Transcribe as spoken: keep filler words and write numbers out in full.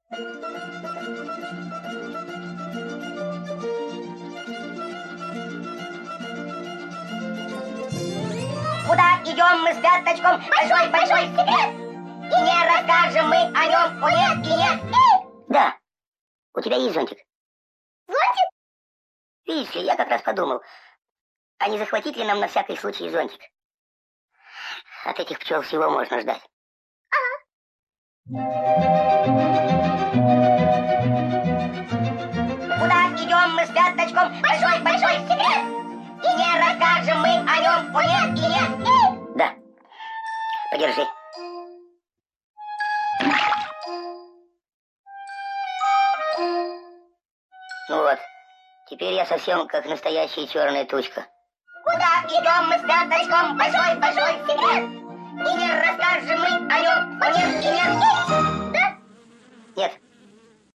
Куда идем мы с пяточком? Большой-большой секрет! И не расскажем мы о нем. О, нет, и нет. Да, у тебя есть зонтик? Зонтик? Видишь ли, я как раз подумал, а не захватить ли нам на всякий случай зонтик? От этих пчел всего можно ждать. Ага. Куда идем мы с пяточком? Большой-большой секрет! И не расскажем мы о нем. О, нет, и нет. Да, подержи. Ну вот, теперь я совсем как настоящая черная тучка. Куда идем мы с пяточком? Большой-большой секрет! И не расскажем мы о нем. О, нет, и нет. Да? Нет.